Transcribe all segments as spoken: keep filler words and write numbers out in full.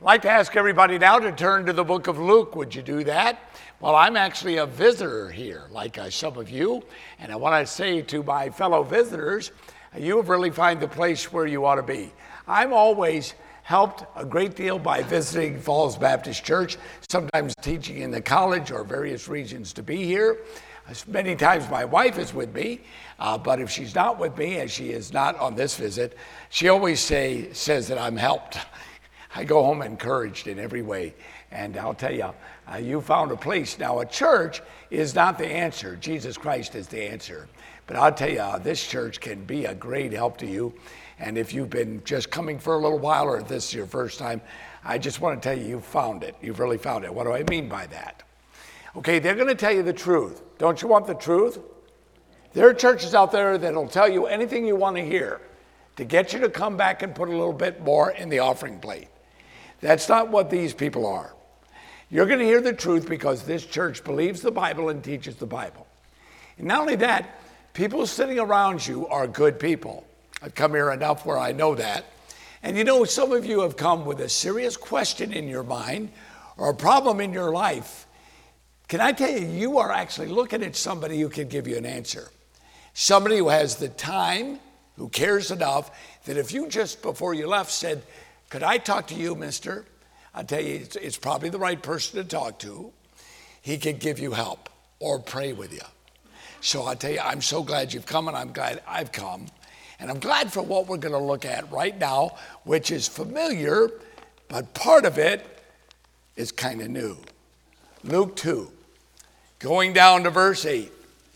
I'd like to ask everybody now to turn to the book of Luke. Would you do that? Well, I'm actually a visitor here, like uh, some of you, and I want to say to my fellow visitors, you have really found the place where you ought to be. I'm always helped a great deal by visiting Falls Baptist Church, sometimes teaching in the college or various regions to be here. Many times my wife is with me, uh, but if she's not with me, and she is not on this visit, she always say, says that I'm helped. I go home encouraged in every way. And I'll tell you, uh, you found a place. Now, a church is not the answer. Jesus Christ is the answer. But I'll tell you, uh, this church can be a great help to you. And if you've been just coming for a little while, or if this is your first time, I just want to tell you, you found it. You've really found it. What do I mean by that? Okay, they're going to tell you the truth. Don't you want the truth? There are churches out there that'll tell you anything you want to hear to get you to come back and put a little bit more in the offering plate. That's not what these people are. You're going to hear the truth because this church believes the Bible and teaches the Bible. And not only that, people sitting around you are good people. I've come here enough where I know that. And you know, some of you have come with a serious question in your mind or a problem in your life. Can I tell you, you are actually looking at somebody who can give you an answer. Somebody who has the time, who cares enough, that if you just before you left said, could I talk to you, mister? I'll tell you, it's, it's probably the right person to talk to. He could give you help or pray with you. So I'll tell you, I'm so glad you've come, and I'm glad I've come. And I'm glad for what we're going to look at right now, which is familiar, but part of it is kind of new. Luke two, going down to verse eight.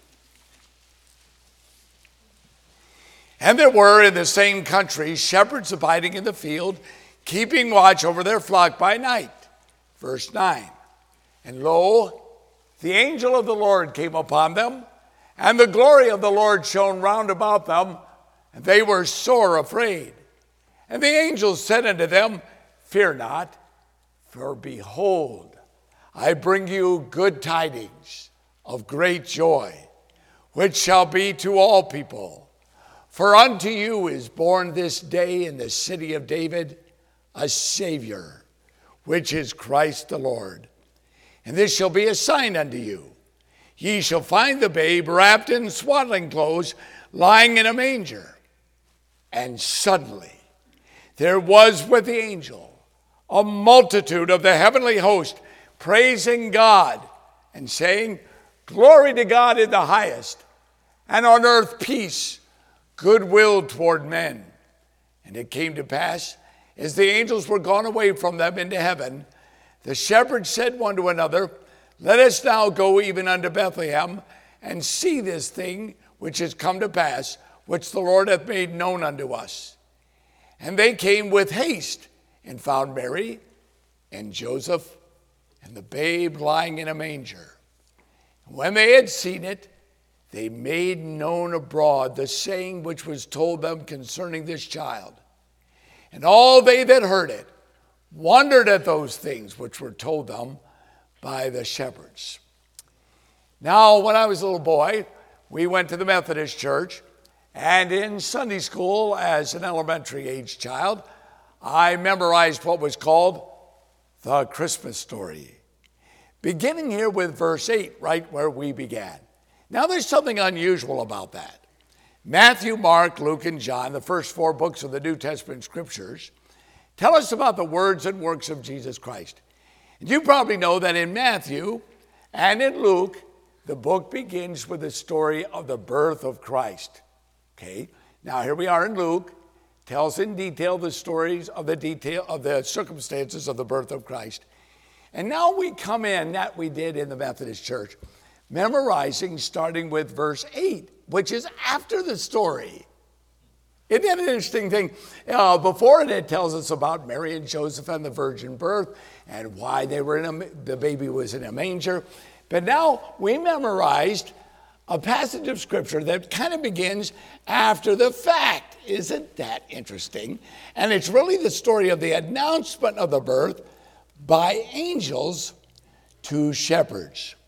And there were in the same country shepherds abiding in the field, keeping watch over their flock by night. Verse nine. And lo, the angel of the Lord came upon them, and the glory of the Lord shone round about them, and they were sore afraid. And the angel said unto them, fear not, for behold, I bring you good tidings of great joy, which shall be to all people. For unto you is born this day in the city of David a Savior, which is Christ the Lord. And this shall be a sign unto you. Ye shall find the babe wrapped in swaddling clothes, lying in a manger. And suddenly there was with the angel a multitude of the heavenly host, praising God and saying, glory to God in the highest, and on earth peace, goodwill toward men. And it came to pass, as the angels were gone away from them into heaven, the shepherds said one to another, let us now go even unto Bethlehem, and see this thing which is come to pass, which the Lord hath made known unto us. And they came with haste, and found Mary, and Joseph, and the babe lying in a manger. And when they had seen it, they made known abroad the saying which was told them concerning this child. And all they that heard it wondered at those things which were told them by the shepherds. Now, when I was a little boy, we went to the Methodist church, and in Sunday school, as an elementary age child, I memorized what was called the Christmas story, beginning here with verse eight, right where we began. Now, there's something unusual about that. Matthew, Mark, Luke, and John, the first four books of the New Testament scriptures, tell us about the words and works of Jesus Christ. And you probably know that in Matthew and in Luke, the book begins with the story of the birth of Christ. Okay, now here we are in Luke, tells in detail the stories of the detail of the circumstances of the birth of Christ. And now we come in, that we did in the Methodist Church, memorizing starting with verse eight, which is after the story. Isn't that an interesting thing? Uh, before it, it tells us about Mary and Joseph and the virgin birth and why they were in a, the baby was in a manger. But now we memorized a passage of scripture that kind of begins after the fact. Isn't that interesting? And it's really the story of the announcement of the birth by angels to shepherds.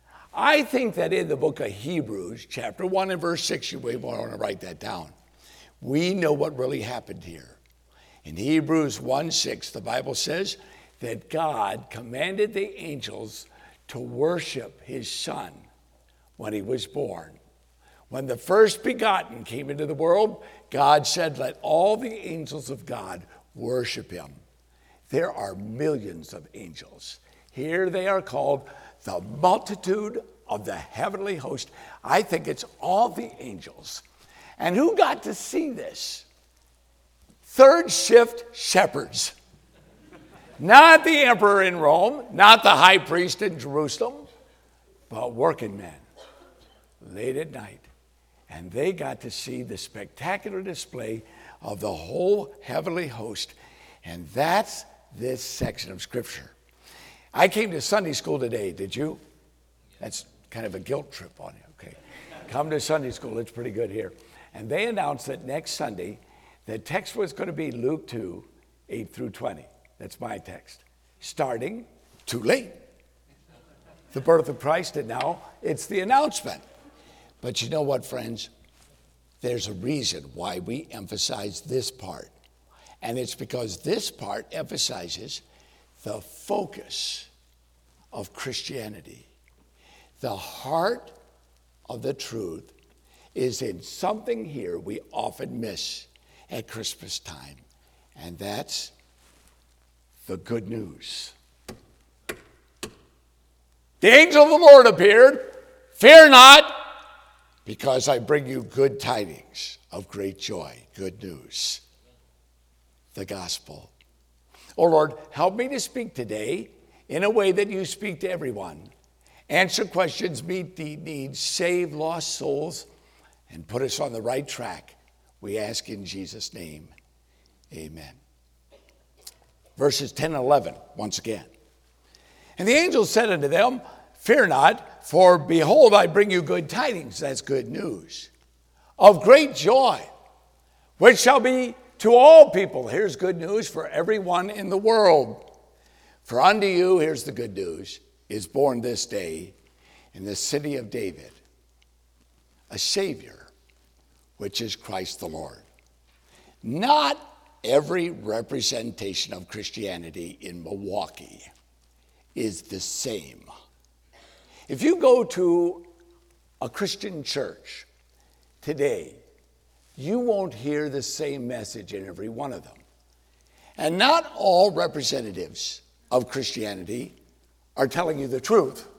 I think that in the book of Hebrews, chapter one and verse six, you may want to write that down. We know what really happened here. In Hebrews one six, the Bible says that God commanded the angels to worship his son when he was born. When the first begotten came into the world, God said, let all the angels of God worship him. There are millions of angels. Here they are called the multitude of the heavenly host. I think it's all the angels. And who got to see this? Third shift shepherds. Not the emperor in Rome, not the high priest in Jerusalem, but working men late at night. And they got to see the spectacular display of the whole heavenly host. And that's this section of Scripture. I came to Sunday school today, did you? That's kind of a guilt trip on you, okay? Come to Sunday school, it's pretty good here. And they announced that next Sunday, the text was going to be Luke two, eight through twenty. That's my text. Starting too late. The birth of Christ, and now it's the announcement. But you know what, friends? There's a reason why we emphasize this part. And it's because this part emphasizes the focus of Christianity. The heart of the truth is in something here we often miss at Christmas time, and that's the good news. The angel of the Lord appeared. Fear not, because I bring you good tidings of great joy, good news, the gospel. Oh Lord, help me to speak today in a way that you speak to everyone. Answer questions, meet deep needs, save lost souls, and put us on the right track. We ask in Jesus' name, amen. Verses ten and eleven, once again. And the angel said unto them, fear not, for behold, I bring you good tidings, that's good news, of great joy, which shall be to all people. Here's good news for everyone in the world. For unto you, here's the good news, is born this day in the city of David a Savior, which is Christ the Lord. Not every representation of Christianity in Milwaukee is the same. If you go to a Christian church today, you won't hear the same message in every one of them. And not all representatives of Christianity are telling you the truth.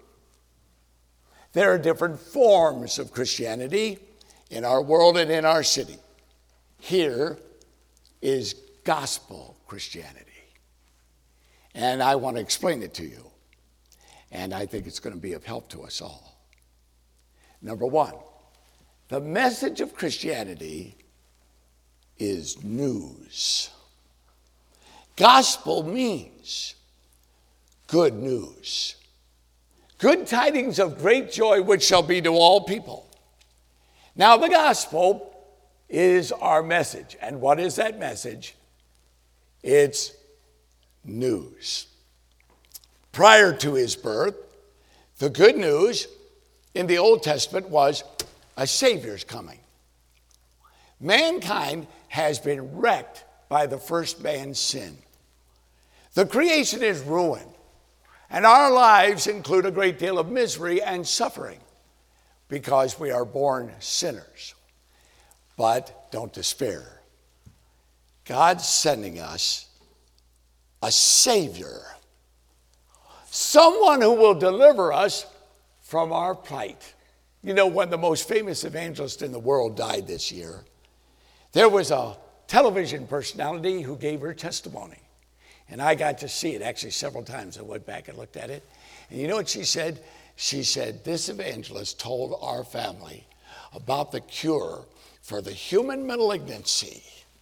There are different forms of Christianity in our world and in our city. Here is gospel Christianity. And I want to explain it to you. And I think it's going to be of help to us all. Number one, the message of Christianity is news. Gospel means good news. Good tidings of great joy, which shall be to all people. Now, the gospel is our message. And what is that message? It's news. Prior to his birth, the good news in the Old Testament was a Savior's coming. Mankind has been wrecked by the first man's sin. The creation is ruined, and our lives include a great deal of misery and suffering because we are born sinners. But don't despair. God's sending us a Savior, someone who will deliver us from our plight. You know, when the most famous evangelist in the world died this year, there was a television personality who gave her testimony. And I got to see it actually several times. I went back and looked at it. And you know what she said? She said, this evangelist told our family about the cure for the human malignancy.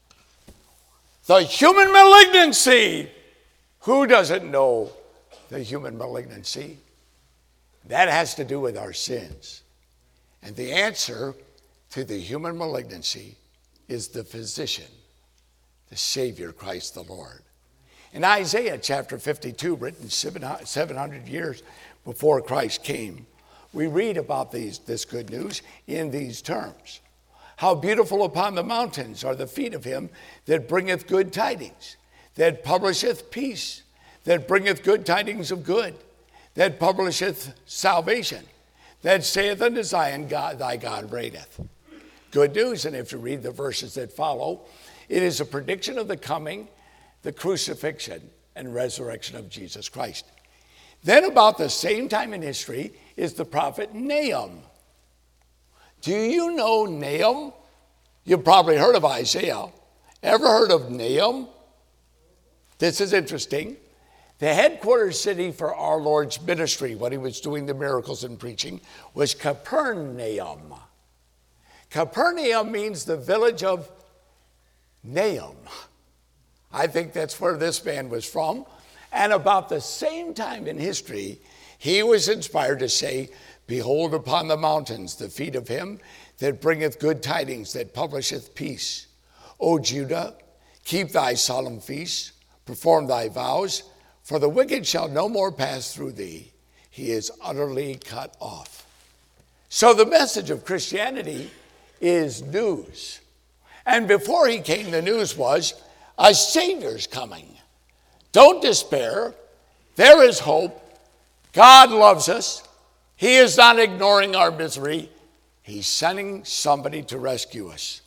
The human malignancy! Who doesn't know the human malignancy? That has to do with our sins. And the answer to the human malignancy is the physician, the Savior, Christ the Lord. In Isaiah chapter fifty-two, written seven hundred years before Christ came, we read about these, this good news in these terms. How beautiful upon the mountains are the feet of him that bringeth good tidings, that publisheth peace, that bringeth good tidings of good, that publisheth salvation, that saith unto Zion, God, thy God reigneth. Good news, and if you read the verses that follow, it is a prediction of the coming, the crucifixion, and resurrection of Jesus Christ. Then about the same time in history is the prophet Nahum. Do you know Nahum? You've probably heard of Isaiah. Ever heard of Nahum? This is interesting. The headquarters city for our Lord's ministry, when he was doing the miracles and preaching, was Capernaum. Capernaum means the village of Nahum. I think that's where this man was from. And about the same time in history, he was inspired to say, behold upon the mountains the feet of him that bringeth good tidings, that publisheth peace. O Judah, keep thy solemn feasts, perform thy vows, for the wicked shall no more pass through thee. He is utterly cut off. So the message of Christianity is news. And before he came, the news was, a Savior's coming. Don't despair. There is hope. God loves us. He is not ignoring our misery. He's sending somebody to rescue us.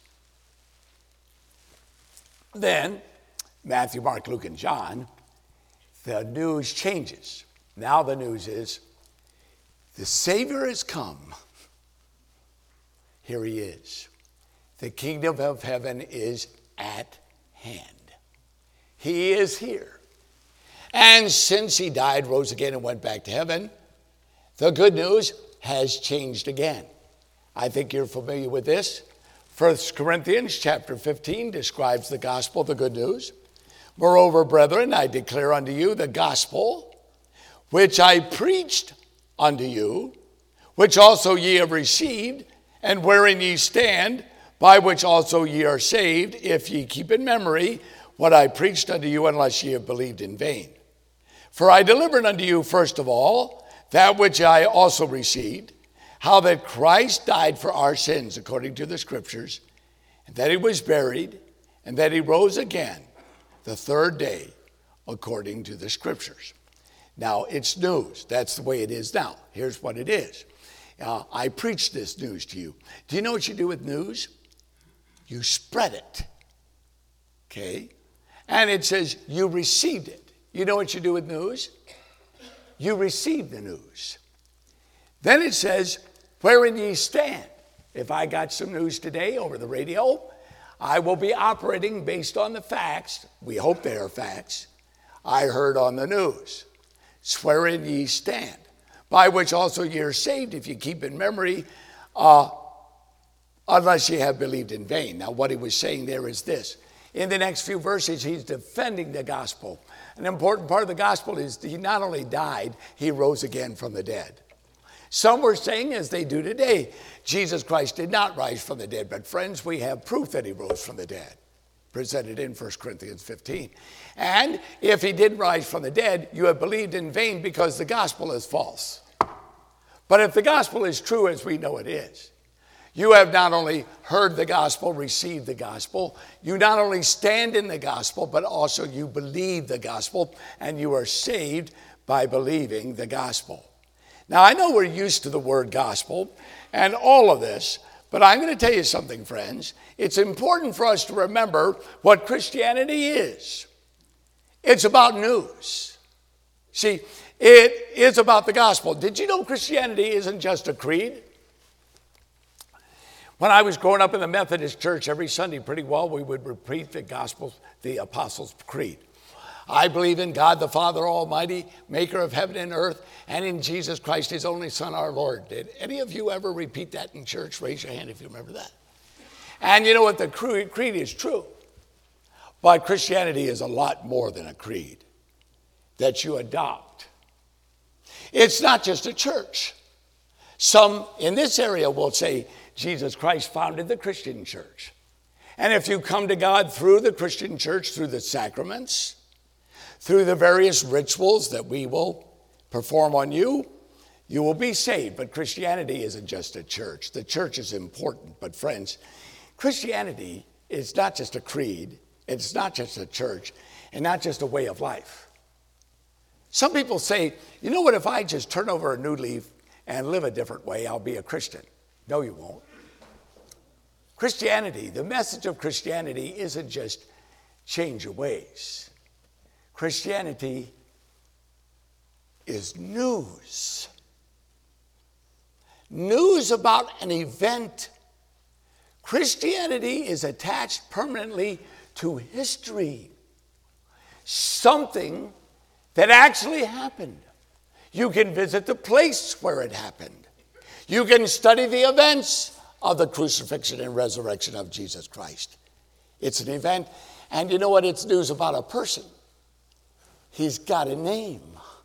Then, Matthew, Mark, Luke, and John, the news changes. Now the news is, the Savior has come. Here he is. The kingdom of heaven is at hand. He is here. And since he died, rose again, and went back to heaven, the good news has changed again. I think you're familiar with this. First Corinthians chapter fifteen describes the gospel, the good news. Moreover, brethren, I declare unto you the gospel which I preached unto you, which also ye have received, and wherein ye stand, by which also ye are saved, if ye keep in memory what I preached unto you, unless ye have believed in vain. For I delivered unto you first of all that which I also received, how that Christ died for our sins according to the Scriptures, and that he was buried, and that he rose again the third day according to the Scriptures. Now, it's news. That's the way it is now. Here's what it is. Uh, I preached this news to you. Do you know what you do with news? You spread it. Okay? And it says you received it. You know what you do with news? You receive the news. Then it says, wherein ye stand. If I got some news today over the radio, I will be operating based on the facts. We hope they are facts. I heard on the news. Wherein ye stand, by which also ye are saved, if you keep in memory, uh, unless ye have believed in vain. Now, what he was saying there is this. In the next few verses, he's defending the gospel. An important part of the gospel is he not only died, he rose again from the dead. Some were saying, as they do today, Jesus Christ did not rise from the dead. But friends, we have proof that he rose from the dead, presented in First Corinthians fifteen. And if he did rise from the dead, you have believed in vain, because the gospel is false. But if the gospel is true, as we know it is, you have not only heard the gospel, received the gospel, you not only stand in the gospel, but also you believe the gospel, and you are saved by believing the gospel. Now, I know we're used to the word gospel and all of this, but I'm going to tell you something, friends. It's important for us to remember what Christianity is. It's about news. See, it is about the gospel. Did you know Christianity isn't just a creed? When I was growing up in the Methodist church, every Sunday pretty well, we would repeat the gospel, the Apostles' Creed. I believe in God the Father Almighty, maker of heaven and earth, and in Jesus Christ, his only Son, our Lord. Did any of you ever repeat that in church? Raise your hand if you remember that. And you know what? The creed is true. But Christianity is a lot more than a creed that you adopt. It's not just a church. Some in this area will say Jesus Christ founded the Christian church. And if you come to God through the Christian church, through the sacraments, through the various rituals that we will perform on you, you will be saved. But Christianity isn't just a church. The church is important. But friends, Christianity is not just a creed, it's not just a church, and not just a way of life. Some people say, you know what, if I just turn over a new leaf and live a different way, I'll be a Christian. No, you won't. Christianity, the message of Christianity isn't just change your ways. Christianity is news. News about an event. Christianity is attached permanently to history. Something that actually happened. You can visit the place where it happened. You can study the events of the crucifixion and resurrection of Jesus Christ. It's an event, and you know what? It's news about a person. He's got a name.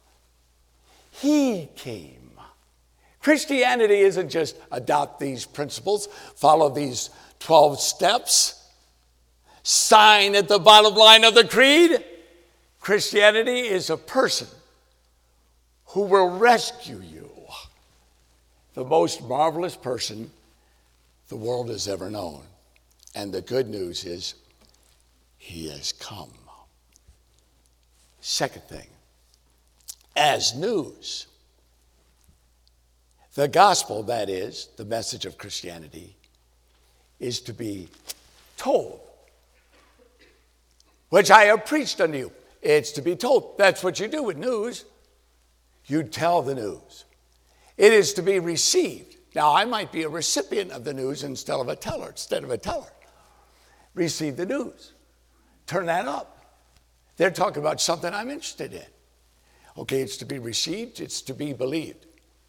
He came. Christianity isn't just adopt these principles, follow these twelve steps, sign at the bottom line of the creed. Christianity is a person who will rescue you. The most marvelous person the world has ever known. And the good news is, he has come. Second thing, as news, the gospel, that is, the message of Christianity, is to be told, which I have preached unto you. It's to be told. That's what you do with news. You tell the news. It is to be received. Now, I might be a recipient of the news instead of a teller, instead of a teller. Receive the news. Turn that up. They're talking about something I'm interested in. Okay, it's to be received, it's to be believed.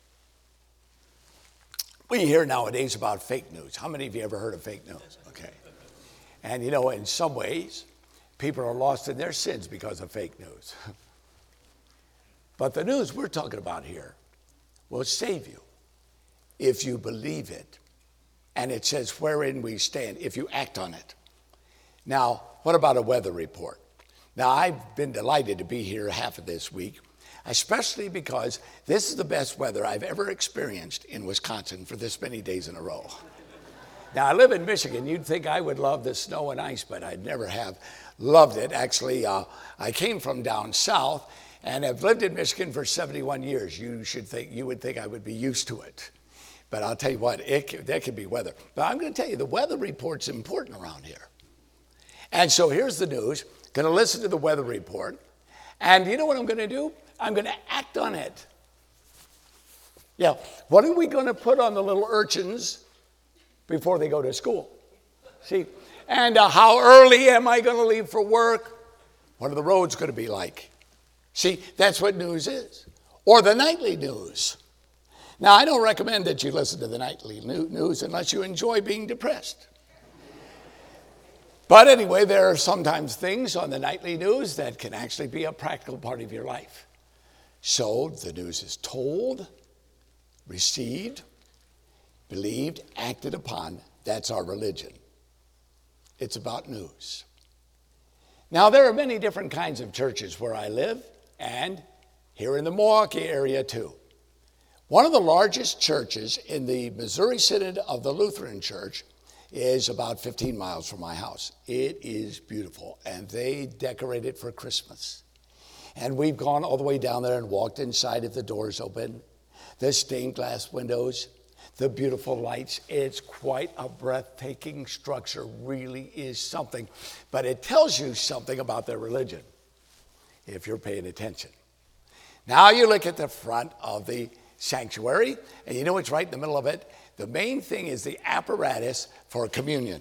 We hear nowadays about fake news. How many of you ever heard of fake news? Okay. And you know, in some ways, people are lost in their sins because of fake news. But the news we're talking about here will save you if you believe it. And it says wherein we stand, if you act on it. Now, what about a weather report? Now, I've been delighted to be here half of this week, especially because this is the best weather I've ever experienced in Wisconsin for this many days in a row. Now, I live in Michigan. You'd think I would love the snow and ice, but I'd never have loved it. Actually, uh, I came from down south and have lived in Michigan for seventy-one years. You should think, you would think I would be used to it. But I'll tell you what, it, that could be weather. But I'm going to tell you, the weather report's important around here. And so here's the news. Going to listen to the weather report. And you know what I'm going to do? I'm going to act on it. Yeah, what are we going to put on the little urchins before they go to school? See, and uh, how early am I going to leave for work? What are the roads going to be like? See, that's what news is. Or the nightly news. Now, I don't recommend that you listen to the nightly news unless you enjoy being depressed. But anyway, there are sometimes things on the nightly news that can actually be a practical part of your life. So the news is told, received, believed, acted upon. That's our religion. It's about news. Now, there are many different kinds of churches where I live, and here in the Milwaukee area too. One of the largest churches in the Missouri Synod of the Lutheran Church is about fifteen miles from my house. It is beautiful, and they decorate it for Christmas. And we've gone all the way down there and walked inside if the doors open, the stained glass windows, the beautiful lights. It's quite a breathtaking structure, really is something. But it tells you something about their religion, if you're paying attention. Now you look at the front of the sanctuary, and you know what's right in the middle of it? The main thing is the apparatus for communion.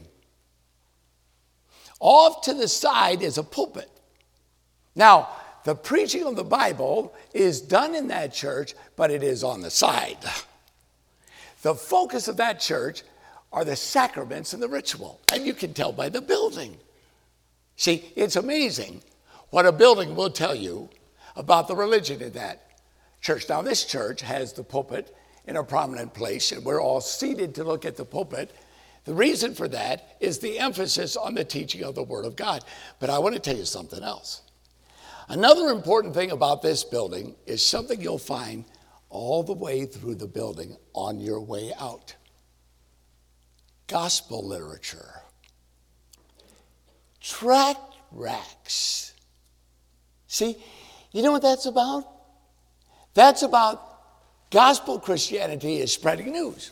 Off to the side is a pulpit. Now, the preaching of the Bible is done in that church, but it is on the side. The focus of that church are the sacraments and the ritual, and you can tell by the building. See, it's amazing what a building will tell you about the religion in that church. Now, this church has the pulpit in a prominent place, and we're all seated to look at the pulpit. The reason for that is the emphasis on the teaching of the Word of God. But I want to tell you something else. Another important thing about this building is something you'll find all the way through the building on your way out. gospel literature. Tract racks. See, you know what that's about? That's about gospel Christianity is spreading news.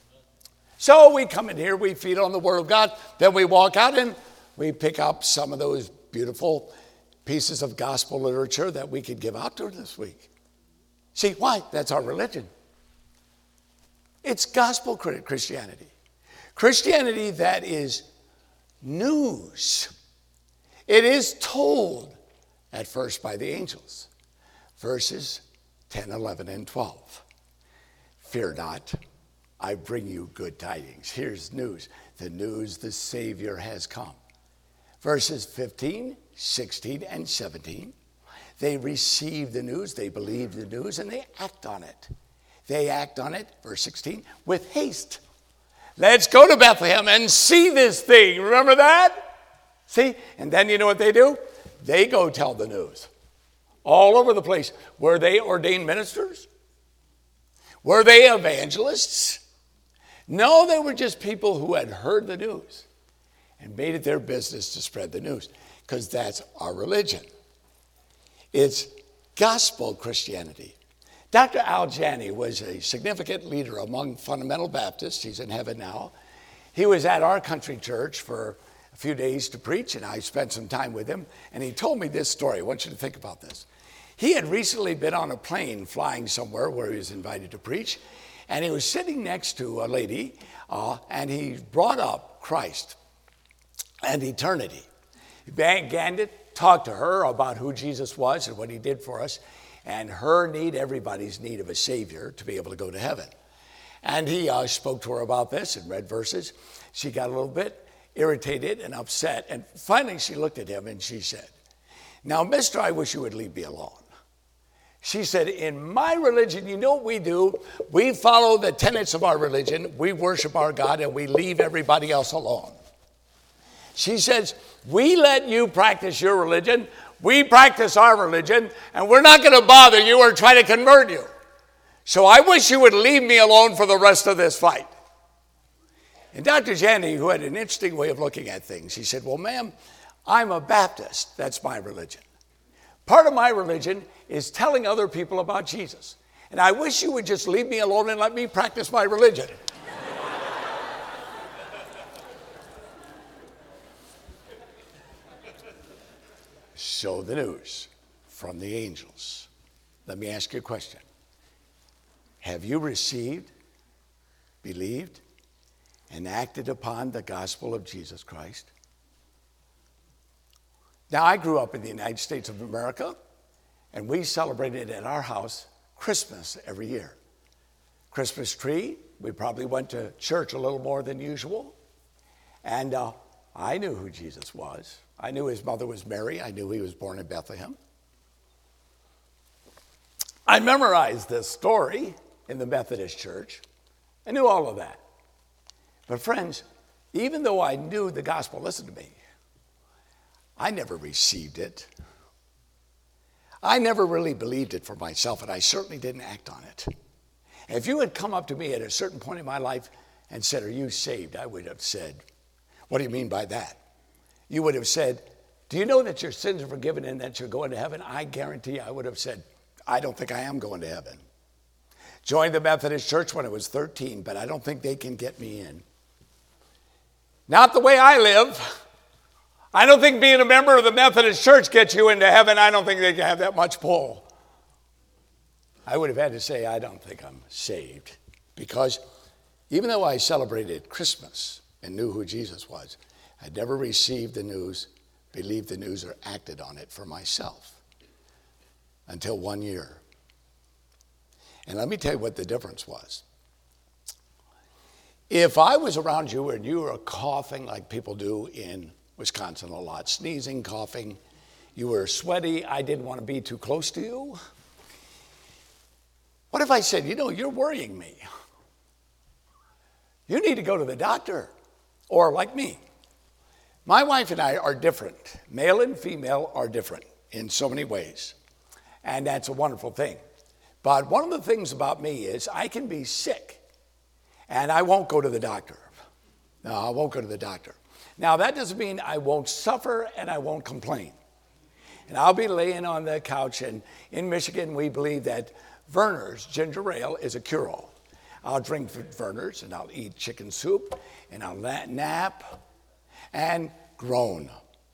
So we come in here, we feed on the Word of God, then we walk out and we pick up some of those beautiful pieces of gospel literature that we could give out to her this week. See, why? That's our religion. It's gospel Christianity. Christianity that is news. It is told at first by the angels. Verses ten, eleven, and twelve. Fear not, I bring you good tidings. Here's news. The news the Savior has come. Verses fifteen, sixteen, and seventeen. They receive the news, they believe the news, and they act on it. They act on it, verse sixteen, with haste. Let's go to Bethlehem and see this thing. Remember that? See? And then you know what they do? They go tell the news. All over the place. Were they ordained ministers? Were they evangelists? No, they were just people who had heard the news and made it their business to spread the news, because that's our religion. It's gospel Christianity. Doctor Al Janney was a significant leader among fundamental Baptists. He's in heaven now. He was at our country church for a few days to preach, and I spent some time with him, and he told me this story. I want you to think about this. He had recently been on a plane flying somewhere where he was invited to preach, and he was sitting next to a lady, uh, and he brought up Christ and eternity. He began to talk to her about who Jesus was and what he did for us, and her need, everybody's need of a Savior to be able to go to heaven. And he uh, spoke to her about this and read verses. She got a little bit irritated and upset, and finally she looked at him and she said, "Now, mister, I wish you would leave me alone." She said, "In my religion, you know what we do? We follow the tenets of our religion. We worship our God and we leave everybody else alone." She says, "We let you practice your religion. We practice our religion, and we're not going to bother you or try to convert you. So I wish you would leave me alone for the rest of this fight." And Doctor Janney, who had an interesting way of looking at things, he said, "Well, ma'am, I'm a Baptist. That's my religion. Part of my religion is telling other people about Jesus. And I wish you would just leave me alone and let me practice my religion." So the news from the angels. Let me ask you a question. Have you received, believed, and acted upon the gospel of Jesus Christ? Now, I grew up in the United States of America, and we celebrated at our house Christmas every year. Christmas tree, we probably went to church a little more than usual. And uh, I knew who Jesus was. I knew his mother was Mary. I knew he was born in Bethlehem. I memorized this story in the Methodist church. I knew all of that. But friends, even though I knew the gospel, listen to me, I never received it. I never really believed it for myself, and I certainly didn't act on it. If you had come up to me at a certain point in my life and said, "Are you saved?" I would have said, "What do you mean by that?" You would have said, "Do you know that your sins are forgiven and that you're going to heaven?" I guarantee you I would have said, "I don't think I am going to heaven." Joined the Methodist Church when I was thirteen, but I don't think they can get me in. Not the way I live. I don't think being a member of the Methodist Church gets you into heaven. I don't think they can have that much pull. I would have had to say, I don't think I'm saved. Because even though I celebrated Christmas and knew who Jesus was, I never received the news, believed the news, or acted on it for myself until one year. And let me tell you what the difference was. If I was around you and you were coughing like people do in Wisconsin a lot, sneezing, coughing, you were sweaty, I didn't want to be too close to you. What if I said, "You know, you're worrying me. You need to go to the doctor." Or like me. My wife and I are different. Male and female are different in so many ways. And that's a wonderful thing. But one of the things about me is I can be sick and I won't go to the doctor. No, I won't go to the doctor. Now, that doesn't mean I won't suffer and I won't complain. And I'll be laying on the couch, and in Michigan, we believe that Verner's ginger ale is a cure-all. I'll drink Verner's, and I'll eat chicken soup, and I'll nap and groan.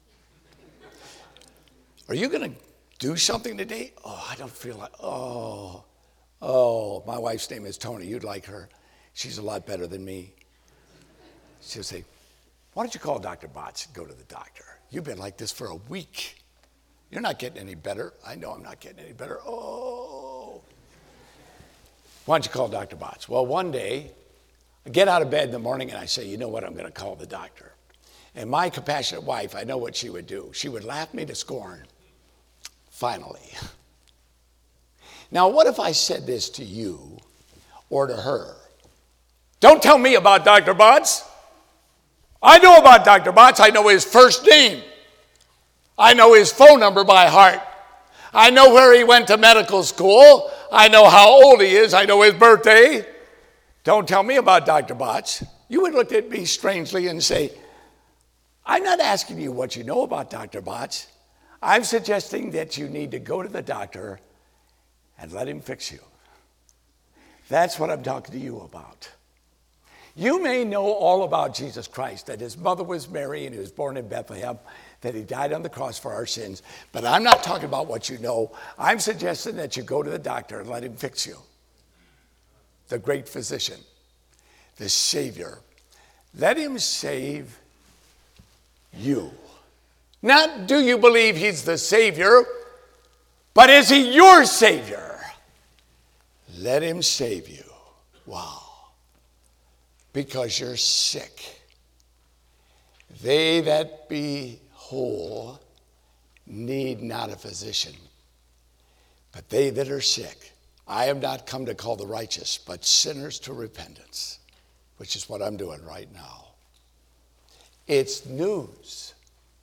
Are you going to do something today? Oh, I don't feel like, oh, oh, my wife's name is Tony. You'd like her. She's a lot better than me. She'll say, why don't you call Doctor Botts and go to the doctor? You've been like this for a week. You're not getting any better. I know I'm not getting any better. Oh. Why don't you call Doctor Botts? Well, one day, I get out of bed in the morning and I say, you know what, I'm going to call the doctor. And my compassionate wife, I know what she would do. She would laugh me to scorn. Finally. Now, what if I said this to you or to her? Don't tell me about Doctor Botts. I know about Doctor Botts. I know his first name. I know his phone number by heart. I know where he went to medical school. I know how old he is. I know his birthday. Don't tell me about Doctor Botts. You would look at me strangely and say, I'm not asking you what you know about Doctor Botts. I'm suggesting that you need to go to the doctor and let him fix you. That's what I'm talking to you about. You may know all about Jesus Christ, that his mother was Mary and he was born in Bethlehem, that he died on the cross for our sins. But I'm not talking about what you know. I'm suggesting that you go to the doctor and let him fix you. The great physician, the Savior. Let him save you. Not do you believe he's the Savior, but is he your Savior? Let him save you. Wow. Because you're sick. They that be whole need not a physician, but they that are sick. I am not come to call the righteous, but sinners to repentance, which is what I'm doing right now. It's news.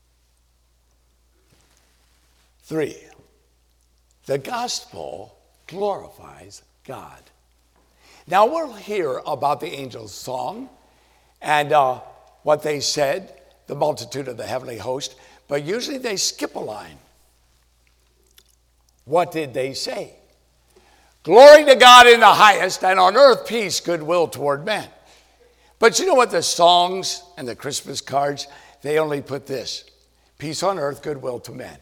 Three, the gospel glorifies God. Now we'll hear about the angels' song and uh, what they said, the multitude of the heavenly host, but usually they skip a line. What did they say? Glory to God in the highest, and on earth peace, goodwill toward men. But you know what, the songs and the Christmas cards, they only put this: peace on earth, goodwill to men.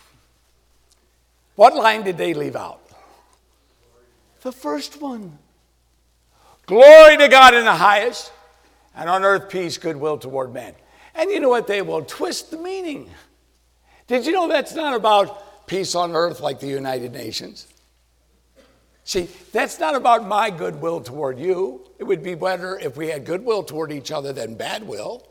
What line did they leave out? The first one. Glory to God in the highest, and on earth peace, goodwill toward men. And you know what? They will twist the meaning. Did you know that's not about peace on earth like the United Nations? See, that's not about my goodwill toward you. It would be better if we had goodwill toward each other than bad will.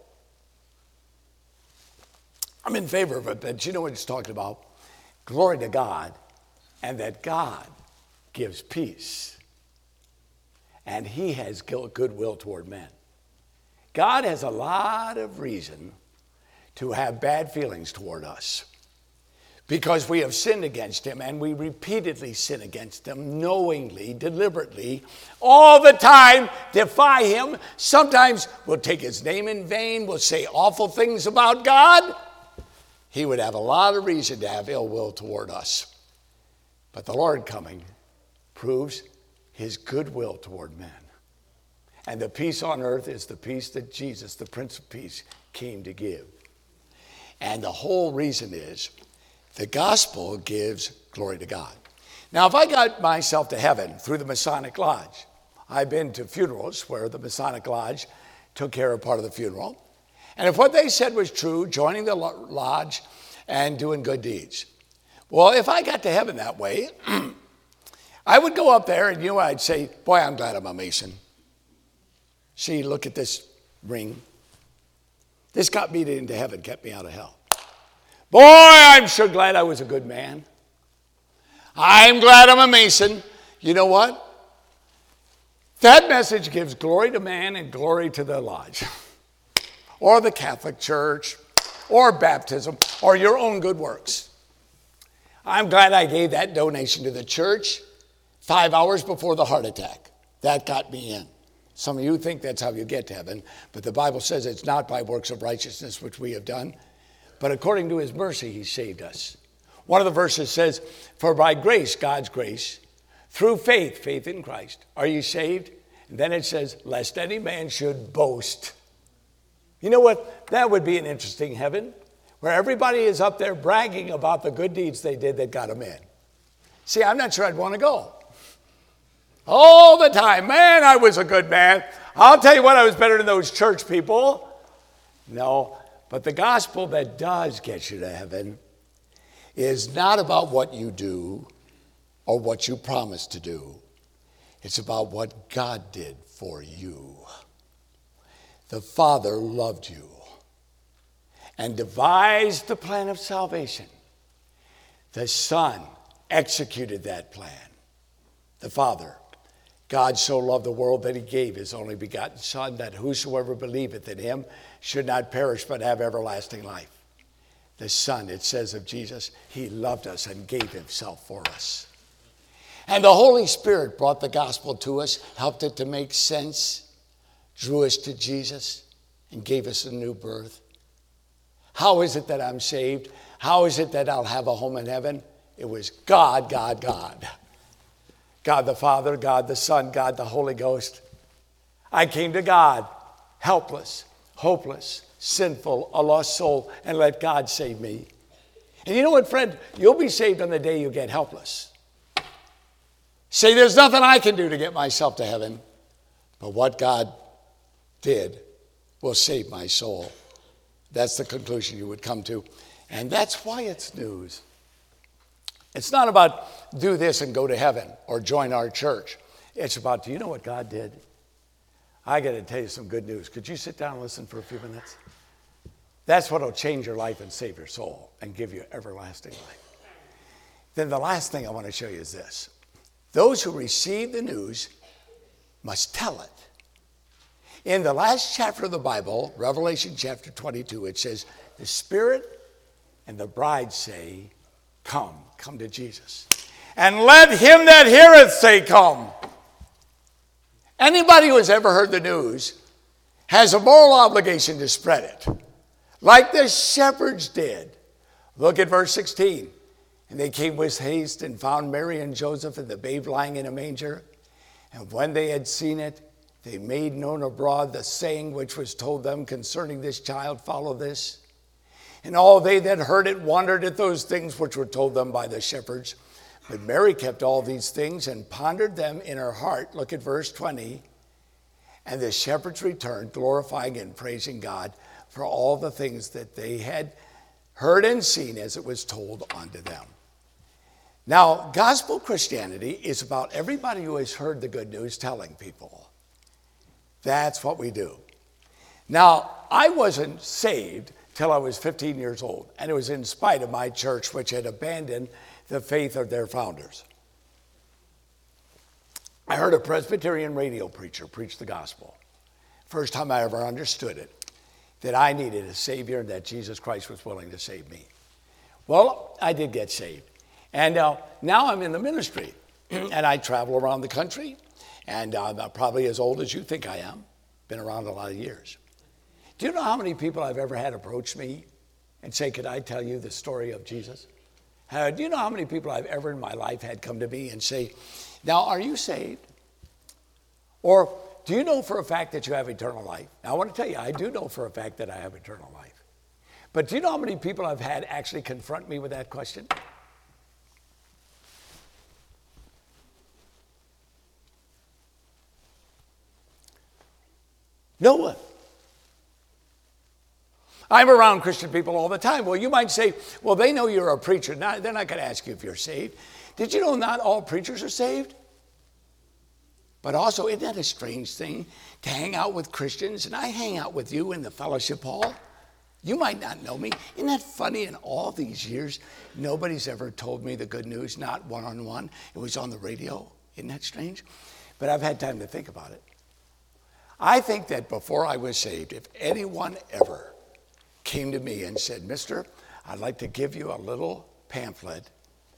I'm in favor of it, but you know what it's talking about? Glory to God, and that God gives peace. And he has goodwill toward men. God has a lot of reason to have bad feelings toward us because we have sinned against him, and we repeatedly sin against him, knowingly, deliberately, all the time, defy him. Sometimes we'll take his name in vain. We'll say awful things about God. He would have a lot of reason to have ill will toward us. But the Lord coming proves his goodwill toward men. And the peace on earth is the peace that Jesus, the Prince of Peace, came to give. And the whole reason is the gospel gives glory to God. Now, if I got myself to heaven through the Masonic Lodge, I've been to funerals where the Masonic Lodge took care of part of the funeral. And if what they said was true, joining the lodge and doing good deeds. Well, if I got to heaven that way, I would go up there and you know, I'd say, boy, I'm glad I'm a Mason. See, look at this ring. This got me into heaven, kept me out of hell. Boy, I'm sure glad I was a good man. I'm glad I'm a Mason. You know what? That message gives glory to man and glory to the lodge, or the Catholic Church, or baptism, or your own good works. I'm glad I gave that donation to the church five hours before the heart attack. That got me in. Some of you think that's how you get to heaven, but the Bible says it's not by works of righteousness which we have done, but according to his mercy he saved us. One of the verses says, for by grace, God's grace, through faith, faith in Christ, are you saved? And then it says, lest any man should boast. You know what? That would be an interesting heaven, where everybody is up there bragging about the good deeds they did that got them in. See, I'm not sure I'd want to go. All the time, man, I was a good man. I'll tell you what, I was better than those church people. No, but the gospel that does get you to heaven is not about what you do or what you promise to do. It's about what God did for you. The Father loved you and devised the plan of salvation. The Son executed that plan. The Father, God so loved the world that he gave his only begotten Son, that whosoever believeth in him should not perish but have everlasting life. The Son, it says of Jesus, he loved us and gave himself for us. And the Holy Spirit brought the gospel to us, helped it to make sense, drew us to Jesus, and gave us a new birth. How is it that I'm saved? How is it that I'll have a home in heaven? It was God, God, God. God the Father, God the Son, God the Holy Ghost. I came to God, helpless, hopeless, sinful, a lost soul, and let God save me. And you know what, friend? You'll be saved on the day you get helpless. Say, there's nothing I can do to get myself to heaven, but what God did will save my soul. That's the conclusion you would come to. And that's why it's news. It's not about do this and go to heaven or join our church. It's about, do you know what God did? I got to tell you some good news. Could you sit down and listen for a few minutes? That's what will change your life and save your soul and give you everlasting life. Then the last thing I want to show you is this. Those who receive the news must tell it. In the last chapter of the Bible, Revelation chapter twenty-two, it says, the Spirit and the bride say, come, come to Jesus. And let him that heareth say, come. Anybody who has ever heard the news has a moral obligation to spread it, like the shepherds did. Look at verse sixteen. And they came with haste and found Mary and Joseph and the babe lying in a manger. And when they had seen it, they made known abroad the saying which was told them concerning this child. Follow this. And all they that heard it wondered at those things which were told them by the shepherds. But Mary kept all these things and pondered them in her heart. Look at verse twenty. And the shepherds returned, glorifying and praising God for all the things that they had heard and seen as it was told unto them. Now, gospel Christianity is about everybody who has heard the good news telling people. That's what we do. Now, I wasn't saved till I was fifteen years old, and it was in spite of my church, which had abandoned the faith of their founders. I heard a Presbyterian radio preacher preach the gospel. First time I ever understood it, that I needed a Savior and that Jesus Christ was willing to save me. Well, I did get saved. And uh, now I'm in the ministry, and I travel around the country, and uh, I'm probably as old as you think I am. Been around a lot of years. Do you know how many people I've ever had approach me and say, could I tell you the story of Jesus? Uh, do you know how many people I've ever in my life had come to me and say, now, are you saved? Or do you know for a fact that you have eternal life? Now, I want to tell you, I do know for a fact that I have eternal life. But do you know how many people I've had actually confront me with that question? No one. I'm around Christian people all the time. Well, you might say, well, they know you're a preacher. Now, they're not going to ask you if you're saved. Did you know not all preachers are saved? But also, isn't that a strange thing to hang out with Christians? And I hang out with you in the fellowship hall. You might not know me. Isn't that funny? In all these years, nobody's ever told me the good news, not one-on-one. It was on the radio. Isn't that strange? But I've had time to think about it. I think that before I was saved, if anyone ever came to me and said, mister, I'd like to give you a little pamphlet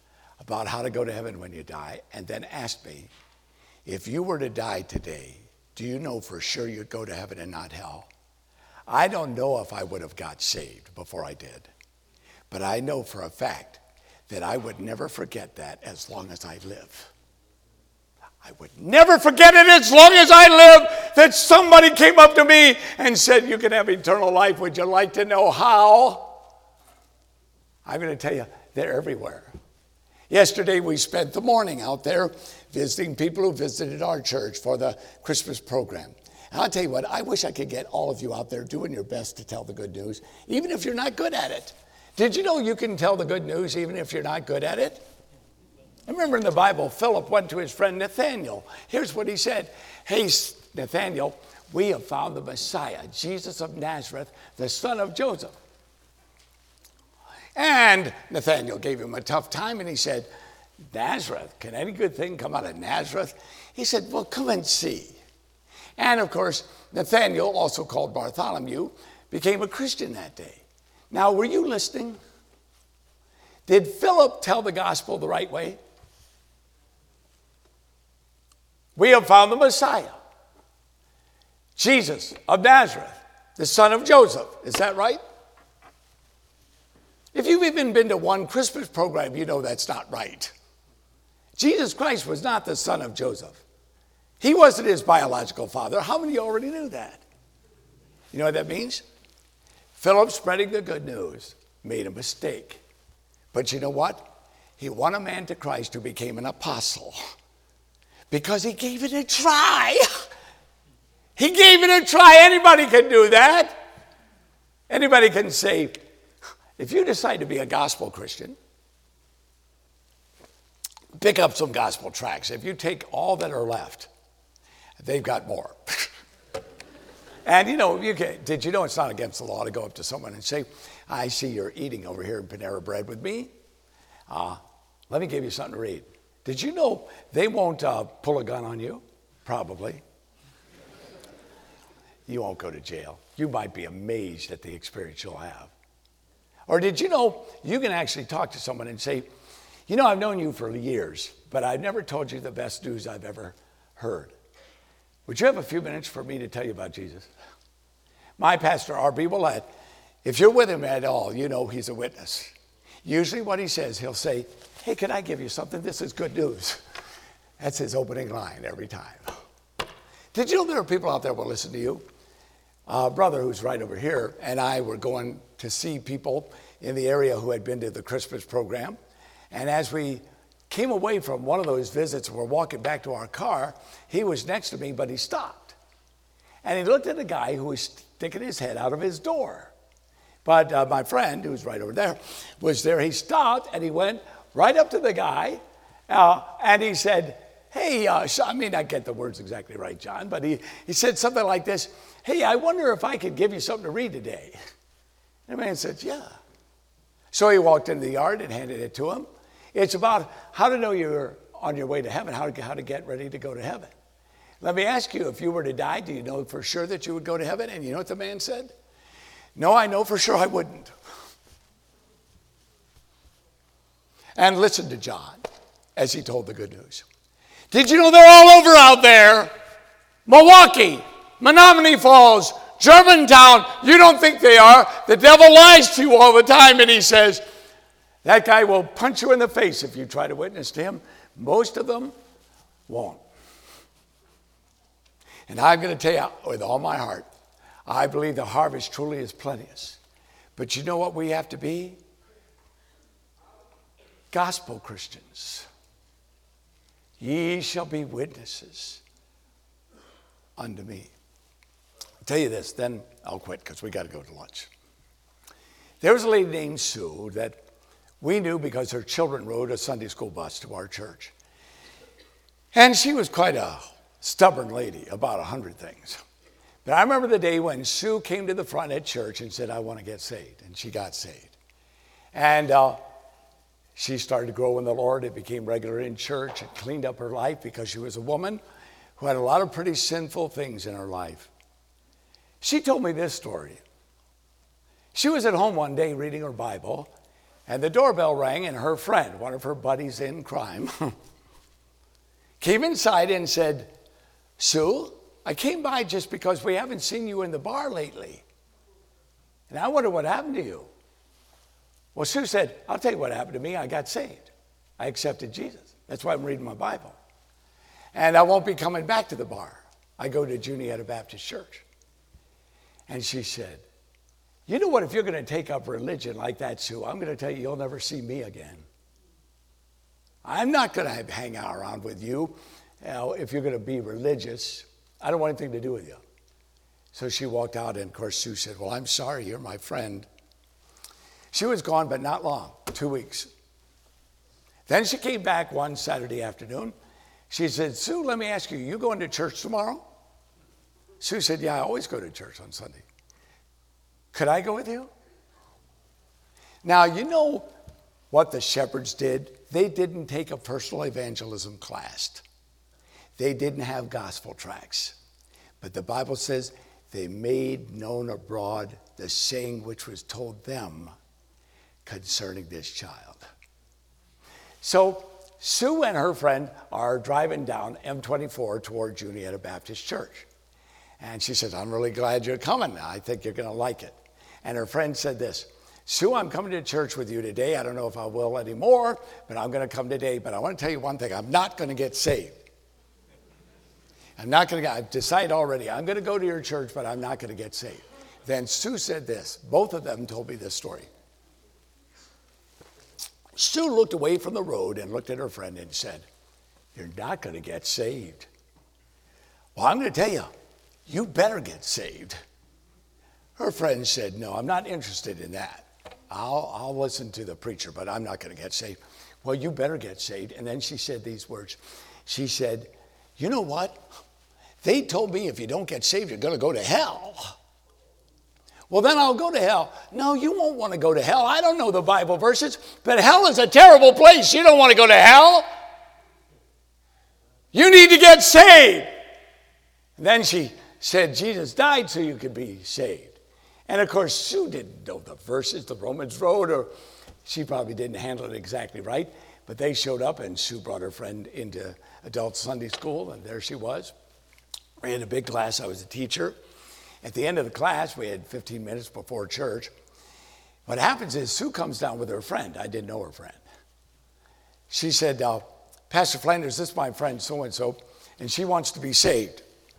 about how to go to heaven when you die, and then asked me, if you were to die today, do you know for sure you'd go to heaven and not hell? I don't know if I would have got saved before I did, but I know for a fact that I would never forget that as long as I live. I would never forget it as long as I live, that somebody came up to me and said, you can have eternal life. Would you like to know how? I'm going to tell you, they're everywhere. Yesterday we spent the morning out there visiting people who visited our church for the Christmas program. And I'll tell you what, I wish I could get all of you out there doing your best to tell the good news, even if you're not good at it. Did you know you can tell the good news even if you're not good at it? I remember in the Bible, Philip went to his friend Nathanael. Here's what he said. Hey, Nathanael, we have found the Messiah, Jesus of Nazareth, the son of Joseph. And Nathanael gave him a tough time, and he said, Nazareth, can any good thing come out of Nazareth? He said, well, come and see. And of course, Nathanael, also called Bartholomew, became a Christian that day. Now, were you listening? Did Philip tell the gospel the right way? We have found the Messiah, Jesus of Nazareth, the son of Joseph. Is that right? If you've even been to one Christmas program, you know that's not right. Jesus Christ was not the son of Joseph. He wasn't his biological father. How many already knew that? You know what that means? Philip, spreading the good news, made a mistake. But you know what? He won a man to Christ who became an apostle because he gave it a try. He gave it a try. Anybody can do that. Anybody can say, if you decide to be a gospel Christian, pick up some gospel tracts. If you take all that are left, they've got more. And you know, you can, did you know it's not against the law to go up to someone and say, I see you're eating over here in Panera Bread with me. Uh, let me give you something to read. Did you know they won't uh, pull a gun on you? Probably. You won't go to jail. You might be amazed at the experience you'll have. Or did you know you can actually talk to someone and say, you know, I've known you for years, but I've never told you the best news I've ever heard. Would you have a few minutes for me to tell you about Jesus? My pastor, R B Willett, if you're with him at all, you know he's a witness. Usually what he says, he'll say, hey, can I give you something? This is good news. That's his opening line every time. Did you know there are people out there who will listen to you? A brother who's right over here and I were going to see people in the area who had been to the Christmas program. And as we came away from one of those visits and we're walking back to our car, he was next to me, but he stopped. And he looked at a guy who was sticking his head out of his door. But uh, my friend, who's right over there, was there. He stopped and he went right up to the guy uh, and he said, hey, uh, I may not get the words exactly right, John, but he, he said something like this, hey, I wonder if I could give you something to read today. And the man said, yeah. So he walked into the yard and handed it to him. It's about how to know you're on your way to heaven, how to, how to get ready to go to heaven. Let me ask you, if you were to die, do you know for sure that you would go to heaven? And you know what the man said? No, I know for sure I wouldn't. And listen to John as he told the good news. Did you know they're all over out there? Milwaukee, Menominee Falls, Germantown. You don't think they are. The devil lies to you all the time, and he says, that guy will punch you in the face if you try to witness to him. Most of them won't. And I'm going to tell you with all my heart, I believe the harvest truly is plenteous. But you know what we have to be? Gospel Christians. Ye shall be witnesses unto me. I'll tell you this, then I'll quit because we got to go to lunch. There was a lady named Sue that we knew because her children rode a Sunday school bus to our church. And she was quite a stubborn lady about a hundred things. But I remember the day when Sue came to the front at church and said, I want to get saved. And she got saved. And uh, she started to grow in the Lord. It became regular in church. It cleaned up her life because she was a woman who had a lot of pretty sinful things in her life. She told me this story. She was at home one day reading her Bible, and the doorbell rang, and her friend, one of her buddies in crime, came inside and said, Sue, I came by just because we haven't seen you in the bar lately. And I wonder what happened to you. Well, Sue said, I'll tell you what happened to me. I got saved. I accepted Jesus. That's why I'm reading my Bible. And I won't be coming back to the bar. I go to Juniata Baptist Church. And she said, you know what, if you're going to take up religion like that, Sue, I'm going to tell you, you'll never see me again. I'm not going to hang out around with you, you know, if you're going to be religious. I don't want anything to do with you. So she walked out, and of course Sue said, well, I'm sorry, you're my friend. She was gone, but not long, two weeks. Then she came back one Saturday afternoon. She said, Sue, let me ask you, you going to church tomorrow? Sue said, yeah, I always go to church on Sunday. Could I go with you? Now, you know what the shepherds did? They didn't take a personal evangelism class. They didn't have gospel tracts. But the Bible says they made known abroad the saying which was told them concerning this child. So Sue and her friend are driving down M twenty-four toward Juniata Baptist Church. And she says, I'm really glad you're coming. I think you're going to like it. And her friend said this, Sue, I'm coming to church with you today. I don't know if I will anymore, but I'm going to come today. But I want to tell you one thing. I'm not going to get saved. I'm not going to get, I've decided already, I'm going to go to your church, but I'm not going to get saved. Then Sue said this. Both of them told me this story. Sue looked away from the road and looked at her friend and said, you're not going to get saved. Well, I'm going to tell you, you better get saved. Her friend said, no, I'm not interested in that. I'll, I'll listen to the preacher, but I'm not going to get saved. Well, you better get saved. And then she said these words. She said, you know what? They told me if you don't get saved, you're going to go to hell. Well, then I'll go to hell. No, you won't want to go to hell. I don't know the Bible verses, but hell is a terrible place. You don't want to go to hell. You need to get saved. And then she said, Jesus died so you could be saved. And of course, Sue didn't know the verses the Romans wrote, or she probably didn't handle it exactly right. But they showed up, and Sue brought her friend into adult Sunday school, and there she was. We had a big class. I was a teacher. At the end of the class, we had fifteen minutes before church. What happens is Sue comes down with her friend. I didn't know her friend. She said, uh, Pastor Flanders, this is my friend so-and-so, and she wants to be saved.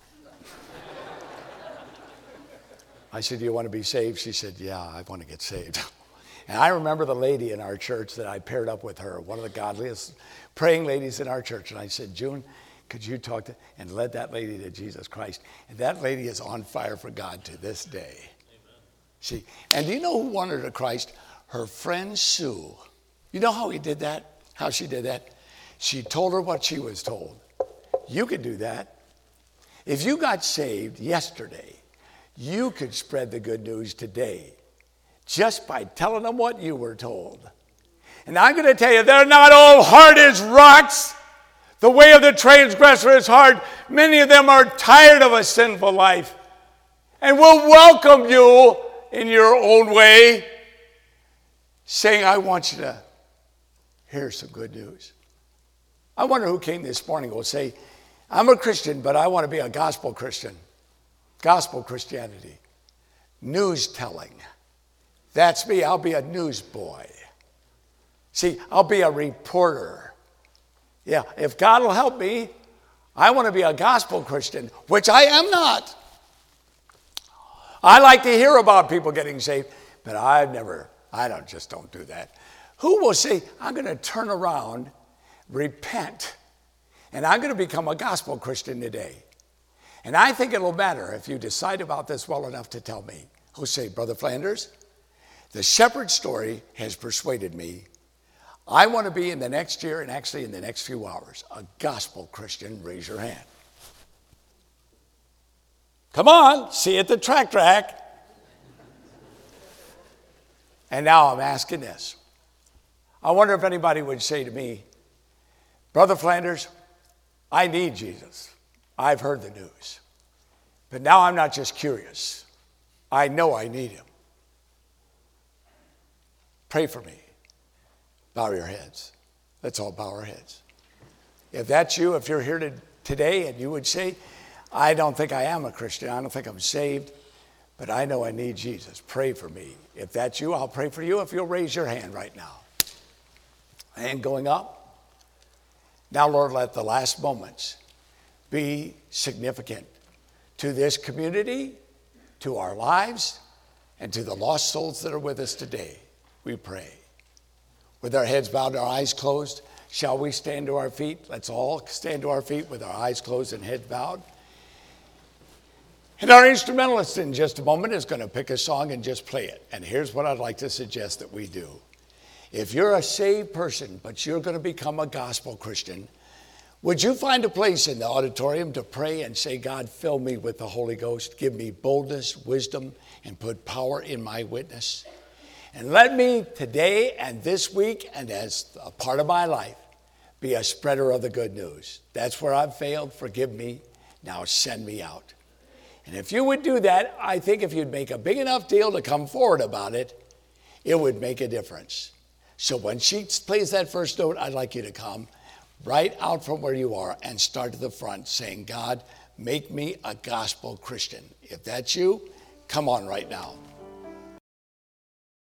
I said, do you want to be saved? She said, yeah, I want to get saved. And I remember the lady in our church that I paired up with her, one of the godliest praying ladies in our church. And I said, June, could you talk to, and led that lady to Jesus Christ. And that lady is on fire for God to this day. Amen. See, and do you know who won her to Christ? Her friend Sue. You know how he did that? How she did that? She told her what she was told. You could do that. If you got saved yesterday, you could spread the good news today just by telling them what you were told. And I'm going to tell you, they're not all hard as rocks. The way of the transgressor is hard. Many of them are tired of a sinful life and will welcome you in your own way, saying, I want you to hear some good news. I wonder who came this morning will say, I'm a Christian, but I want to be a gospel Christian. Gospel Christianity. News telling. That's me. I'll be a news boy. See, I'll be a reporter. Yeah, if God will help me, I want to be a gospel Christian, which I am not. I like to hear about people getting saved, but I've never, I don't just don't do that. Who will say, I'm going to turn around, repent, and I'm going to become a gospel Christian today? And I think it'll matter if you decide about this well enough to tell me. Who say, Brother Flanders, the shepherd story has persuaded me. I want to be in the next year, and actually in the next few hours, a gospel Christian. Raise your hand. Come on, see at the track track. And now I'm asking this. I wonder if anybody would say to me, Brother Flanders, I need Jesus. I've heard the news. But now I'm not just curious. I know I need him. Pray for me. Bow your heads. Let's all bow our heads. If that's you, if you're here to, today and you would say, I don't think I am a Christian. I don't think I'm saved, but I know I need Jesus. Pray for me. If that's you, I'll pray for you if you'll raise your hand right now. Hand going up. Now, Lord, let the last moments be significant to this community, to our lives, and to the lost souls that are with us today. We pray. With our heads bowed and our eyes closed, shall we stand to our feet? Let's all stand to our feet with our eyes closed and heads bowed. And our instrumentalist in just a moment is going to pick a song and just play it. And here's what I'd like to suggest that we do. If you're a saved person, but you're going to become a gospel Christian, would you find a place in the auditorium to pray and say, God, fill me with the Holy Ghost. Give me boldness, wisdom, and put power in my witness. And let me today and this week and as a part of my life be a spreader of the good news. That's where I've failed. Forgive me. Now send me out. And if you would do that, I think if you'd make a big enough deal to come forward about it, it would make a difference. So when she plays that first note, I'd like you to come right out from where you are and start to the front saying, God, make me a gospel Christian. If that's you, come on right now.